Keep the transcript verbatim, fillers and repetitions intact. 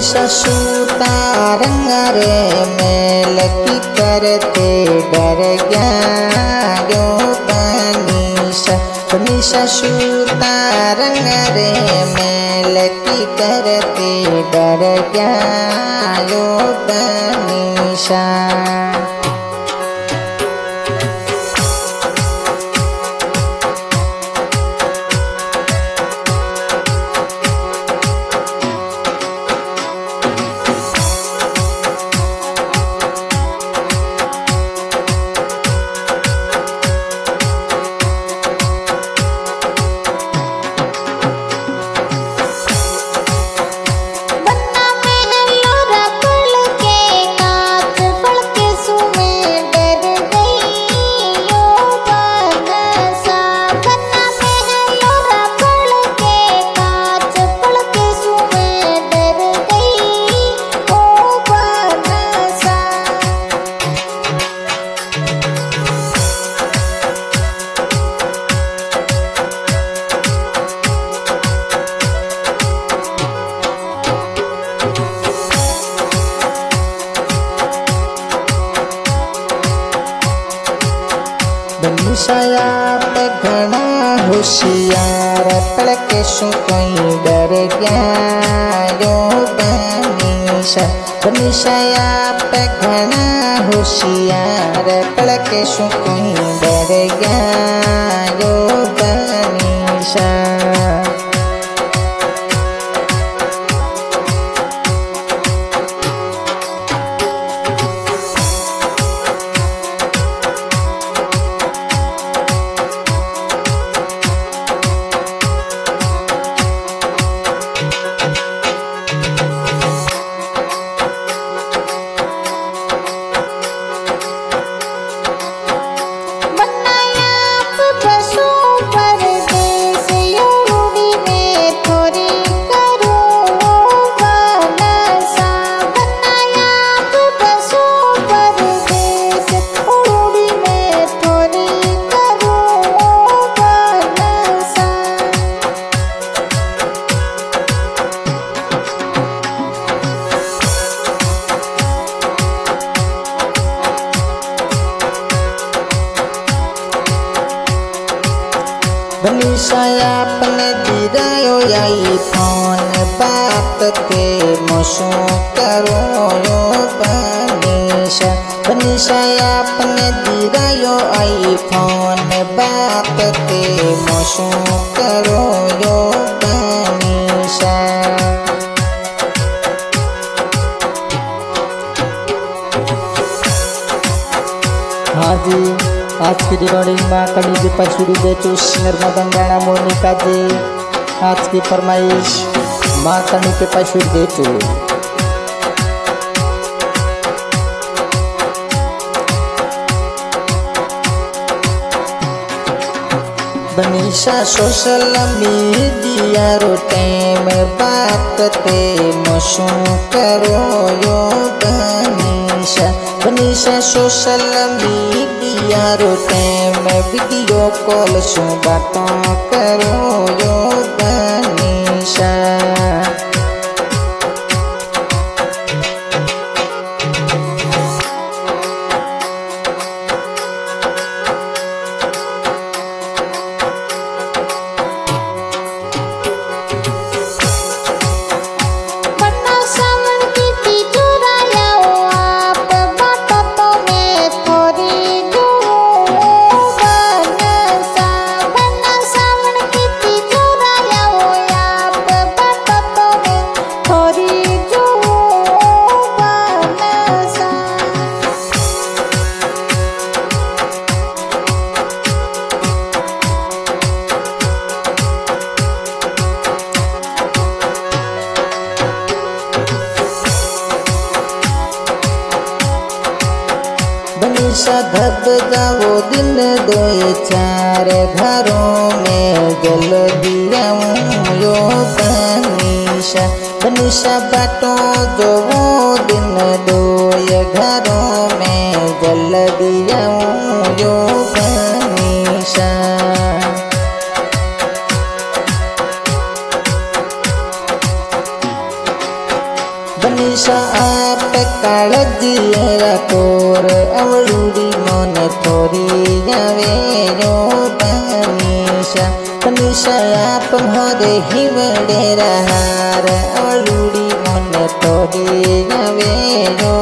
बनीशा सूता रंग रे मेल की करते डर गया यो बनीशा। बनीशा सूता रंग रे मेल की करते डर गया यो बनीशा। बनीशा आप घना होशियार पड़के सु कोई डर गया यो बनीशा। बनीशा आप घना होशियार पड़के सु कोई डर गया यो बनीशा। बनीशा आपने दिरायो आई फोन बात के मोशो करो यो बनीशा। बनीशा आपने दिरायो आई फोन बात के मोशो करो यो बनीशा। हाँ जी, आज की रिकॉर्डिंग माँ कड़ी जी पर शुरू दे चुस निर्मा बंगाना मोनिका जी। आज की फरमाइश माँ कड़ी के पर शुरू दे चु। बनीशा सोशल मीडिया रो टाइम बात ते मोशो करो यो बनीशा। बनीशा सोशल मीडिया रो टाइम वीडियो कॉल सु बातों करो यो बनीशा। बनीशा धब जाओ दिन दो चार घरों में जल दिया यो बनीशा। बनीशा बाटों जो वो दिन दो घरों में जल दिया यो बनीशा। अवळुडी मन थोड़ी आवे रो तनिषा तनिषा आप भरे हिवड़े रहार अवळुडी मन थोड़ी आवे रो